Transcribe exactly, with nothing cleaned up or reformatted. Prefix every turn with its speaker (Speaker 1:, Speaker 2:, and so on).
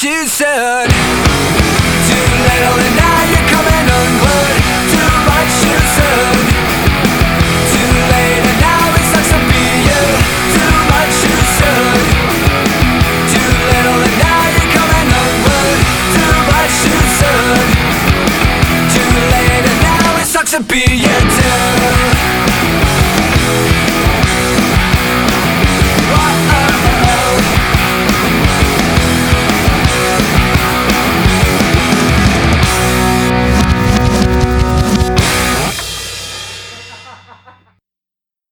Speaker 1: much you said. Too little and now you're coming unglued. Too much you said. Too late and now it sucks to be you. Too much you said. Too little and now you're coming unglued. Too much you said. Too late and now it sucks to be